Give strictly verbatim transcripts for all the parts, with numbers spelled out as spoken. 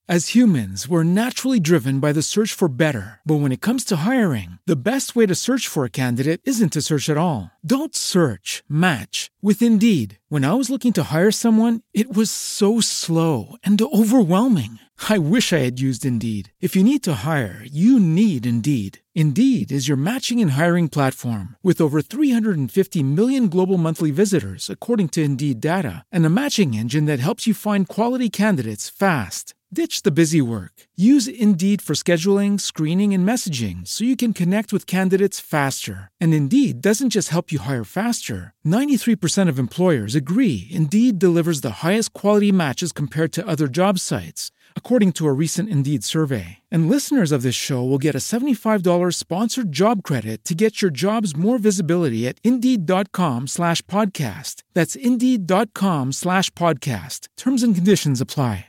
As humans, we're naturally driven by the search for better. But when it comes to hiring, the best way to search for a candidate isn't to search at all. Don't search, match with Indeed. When I was looking to hire someone, it was so slow and overwhelming. I wish I had used Indeed. If you need to hire, you need Indeed. Indeed is your matching and hiring platform with over three hundred fifty million global monthly visitors, according to Indeed data, and a matching engine that helps you find quality candidates fast. Ditch the busy work. Use Indeed for scheduling, screening, and messaging so you can connect with candidates faster. And Indeed doesn't just help you hire faster. ninety-three percent of employers agree Indeed delivers the highest quality matches compared to other job sites, according to a recent Indeed survey. And listeners of this show will get a seventy-five dollars sponsored job credit to get your jobs more visibility at Indeed.com slash podcast. That's Indeed.com slash podcast. Terms and conditions apply.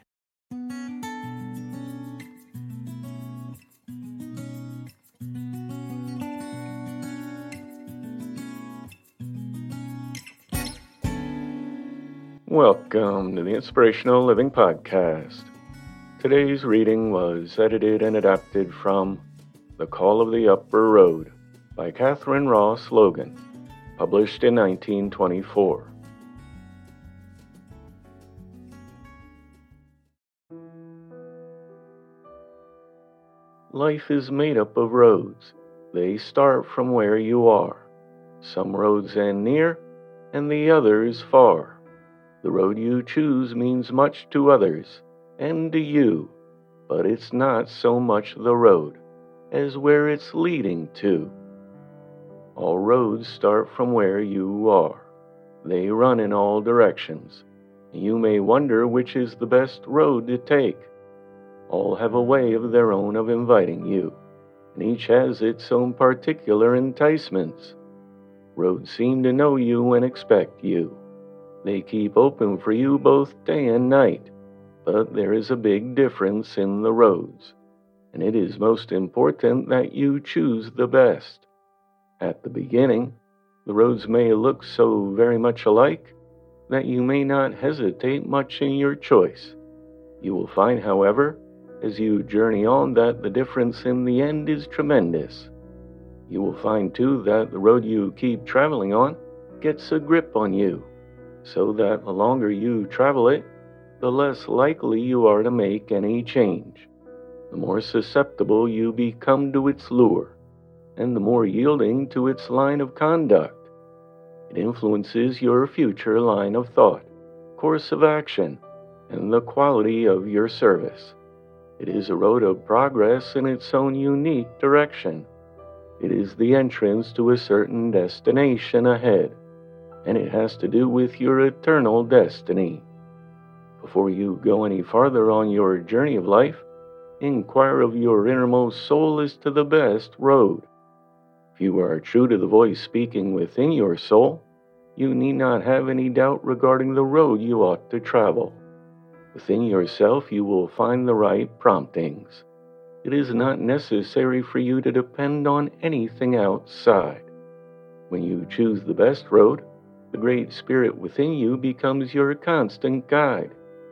Welcome to the Inspirational Living Podcast. Today's reading was edited and adapted from The Call of the Upper Road by Catherine Ross Logan, published in nineteen twenty-four. Life is made up of roads. They start from where you are. Some roads end near, and the others far. The road you choose means much to others and to you, but it's not so much the road as where it's leading to. All roads start from where you are. They run in all directions. You may wonder which is the best road to take. All have a way of their own of inviting you, and each has its own particular enticements. Roads seem to know you and expect you. They keep open for you both day and night, but there is a big difference in the roads, and it is most important that you choose the best. At the beginning, the roads may look so very much alike that you may not hesitate much in your choice. You will find, however, as you journey on that the difference in the end is tremendous. You will find, too, that the road you keep traveling on gets a grip on you, so that the longer you travel it, the less likely you are to make any change. The more susceptible you become to its lure, and the more yielding to its line of conduct. It influences your future line of thought, course of action, and the quality of your service. It is a road of progress in its own unique direction. It is the entrance to a certain destination ahead, and it has to do with your eternal destiny. Before you go any farther on your journey of life, inquire of your innermost soul as to the best road. If you are true to the voice speaking within your soul, you need not have any doubt regarding the road you ought to travel. Within yourself you will find the right promptings. It is not necessary for you to depend on anything outside. When you choose the best road, the Great Spirit within you becomes your constant guide.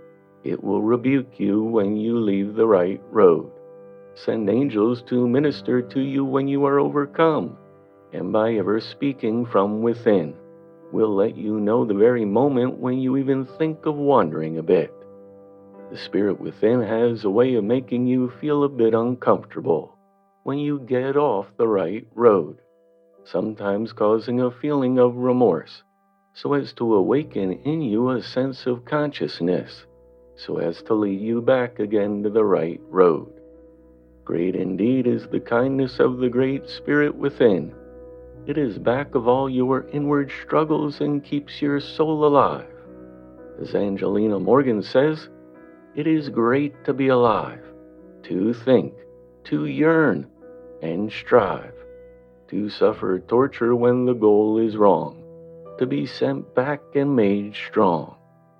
It will rebuke you when you leave the right road, send angels to minister to you when you are overcome, and by ever speaking from within, will let you know the very moment when you even think of wandering a bit. The Spirit within has a way of making you feel a bit uncomfortable when you get off the right road, sometimes causing a feeling of remorse, so as to awaken in you a sense of consciousness, so as to lead you back again to the right road. Great indeed is the kindness of the Great Spirit within. It is back of all your inward struggles and keeps your soul alive. As Angelina Morgan says, it is great to be alive, to think, to yearn, and strive, to suffer torture when the goal is wrong, to be sent back and made strong.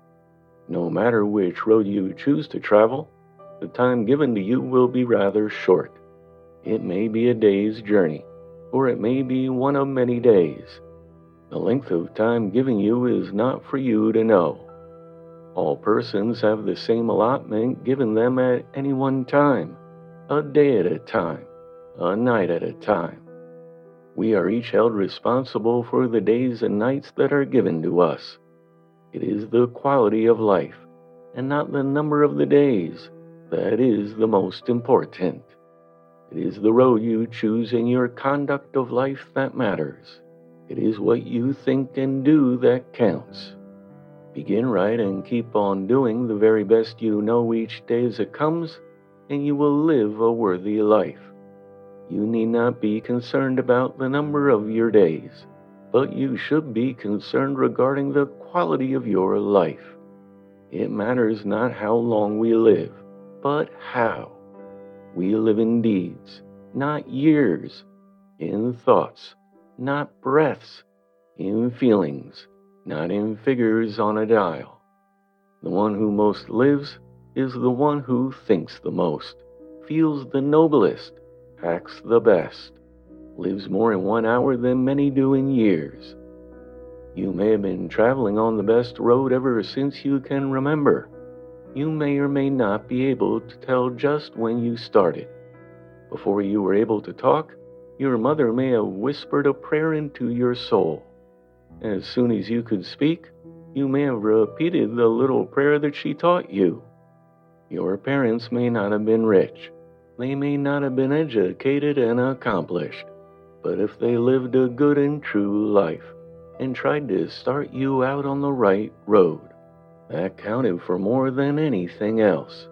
No matter which road you choose to travel, the time given to you will be rather short. It may be a day's journey, or it may be one of many days. The length of time given you is not for you to know. All persons have the same allotment given them at any one time, a day at a time, a night at a time. We are each held responsible for the days and nights that are given to us. It is the quality of life, and not the number of the days, that is the most important. It is the road you choose in your conduct of life that matters. It is what you think and do that counts. Begin right and keep on doing the very best you know each day as it comes, and you will live a worthy life. You need not be concerned about the number of your days, but you should be concerned regarding the quality of your life. It matters not how long we live, but how. We live in deeds, not years, in thoughts, not breaths, in feelings, not in figures on a dial. The one who most lives is the one who thinks the most, feels the noblest, acts the best, lives more in one hour than many do in years. You may have been traveling on the best road ever since you can remember. You may or may not be able to tell just when you started. Before you were able to talk, your mother may have whispered a prayer into your soul. As soon as you could speak, you may have repeated the little prayer that she taught you. Your parents may not have been rich. They may not have been educated and accomplished. But if they lived a good and true life and tried to start you out on the right road, that counted for more than anything else.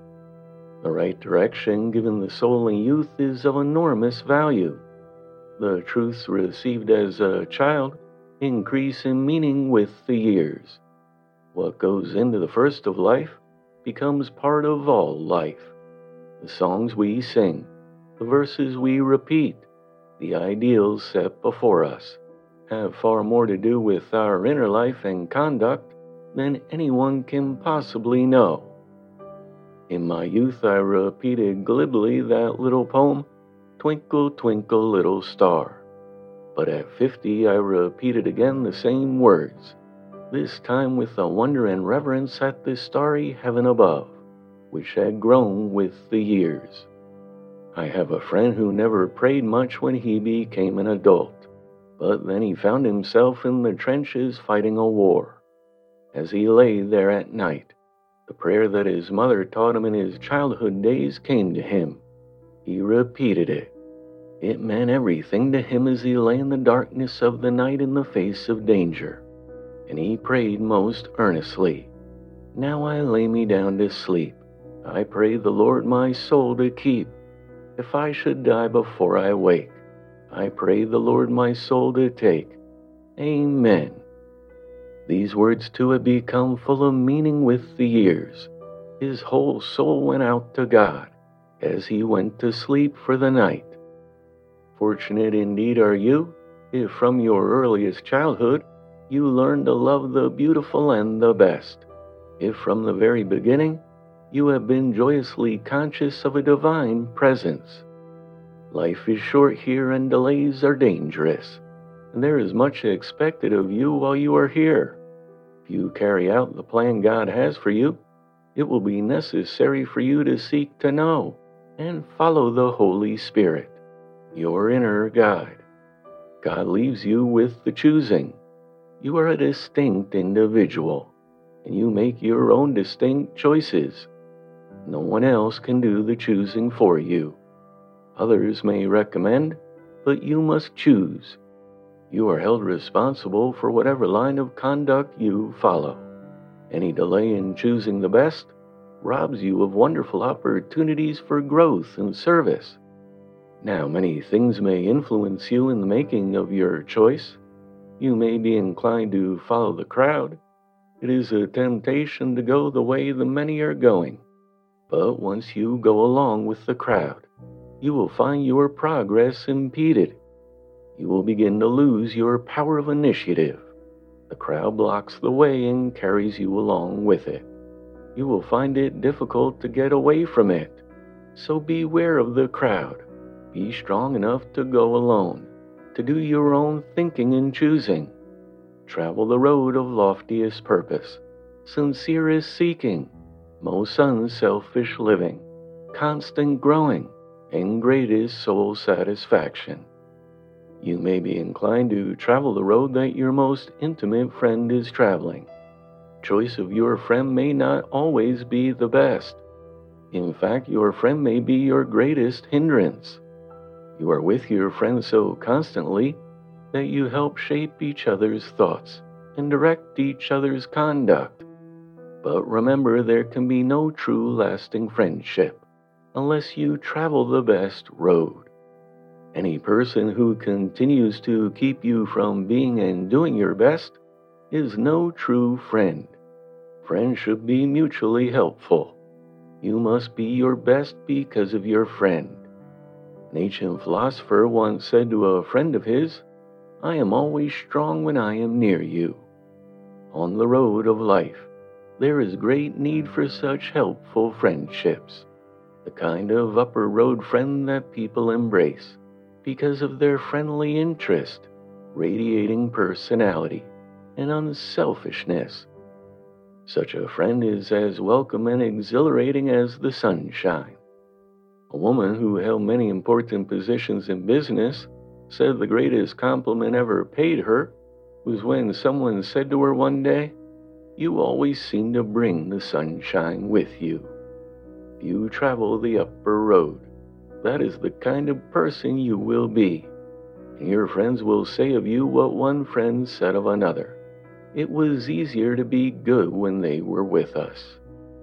The right direction given the soul in youth is of enormous value. The truths received as a child increase in meaning with the years. What goes into the first of life becomes part of all life. The songs we sing, the verses we repeat, the ideals set before us, have far more to do with our inner life and conduct than anyone can possibly know. In my youth, I repeated glibly that little poem, Twinkle, Twinkle, Little Star. But at fifty, I repeated again the same words, this time with a wonder and reverence at the starry heaven above, which had grown with the years. I have a friend who never prayed much when he became an adult, but then he found himself in the trenches fighting a war. As he lay there at night, the prayer that his mother taught him in his childhood days came to him. He repeated it. It meant everything to him as he lay in the darkness of the night in the face of danger, and he prayed most earnestly. Now I lay me down to sleep. I pray the Lord my soul to keep. If I should die before I wake, I pray the Lord my soul to take. Amen. These words too had become full of meaning with the years. His whole soul went out to God as he went to sleep for the night. Fortunate indeed are you if from your earliest childhood you learned to love the beautiful and the best, if from the very beginning you have been joyously conscious of a divine presence. Life is short here and delays are dangerous, and there is much expected of you while you are here. If you carry out the plan God has for you, it will be necessary for you to seek to know and follow the Holy Spirit, your inner guide. God leaves you with the choosing. You are a distinct individual, and you make your own distinct choices. No one else can do the choosing for you. Others may recommend, but you must choose. You are held responsible for whatever line of conduct you follow. Any delay in choosing the best robs you of wonderful opportunities for growth and service. Now, many things may influence you in the making of your choice. You may be inclined to follow the crowd. It is a temptation to go the way the many are going. But once you go along with the crowd, you will find your progress impeded. You will begin to lose your power of initiative. The crowd blocks the way and carries you along with it. You will find it difficult to get away from it. So beware of the crowd. Be strong enough to go alone, to do your own thinking and choosing. Travel the road of loftiest purpose. sincerest seeking, most unselfish living, constant growing, and greatest soul satisfaction. You may be inclined to travel the road that your most intimate friend is traveling. Choice of your friend may not always be the best. In fact, your friend may be your greatest hindrance. You are with your friend so constantly that you help shape each other's thoughts and direct each other's conduct. But remember, there can be no true lasting friendship unless you travel the best road. Any person who continues to keep you from being and doing your best is no true friend. Friends should be mutually helpful. You must be your best because of your friend. An ancient philosopher once said to a friend of his, "I am always strong when I am near you." On the road of life, there is great need for such helpful friendships, the kind of upper road friend that people embrace because of their friendly interest, radiating personality, and unselfishness. Such a friend is as welcome and exhilarating as the sunshine. A woman who held many important positions in business said the greatest compliment ever paid her was when someone said to her one day, "You always seem to bring the sunshine with you." If you travel the upper road, that is the kind of person you will be, and your friends will say of you what one friend said of another: "It was easier to be good when they were with us."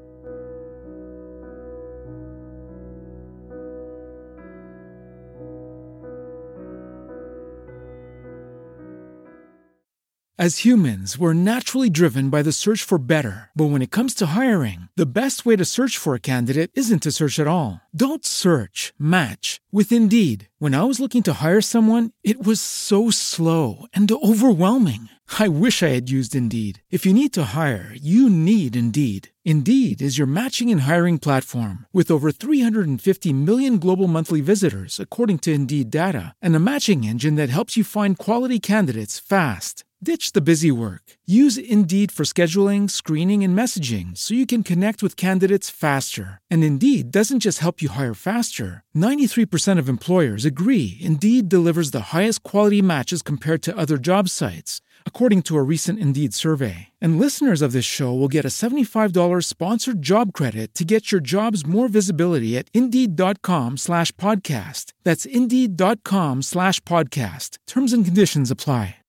As humans, we're naturally driven by the search for better. But when it comes to hiring, the best way to search for a candidate isn't to search at all. Don't search, match with Indeed. When I was looking to hire someone, it was so slow and overwhelming. I wish I had used Indeed. If you need to hire, you need Indeed. Indeed is your matching and hiring platform with over three hundred fifty million global monthly visitors, according to Indeed data, and a matching engine that helps you find quality candidates fast. Ditch the busy work. Use Indeed for scheduling, screening, and messaging so you can connect with candidates faster. And Indeed doesn't just help you hire faster. ninety-three percent of employers agree Indeed delivers the highest quality matches compared to other job sites, according to a recent Indeed survey. And listeners of this show will get a seventy-five dollars sponsored job credit to get your jobs more visibility at Indeed.com slash podcast. That's Indeed.com slash podcast. Terms and conditions apply.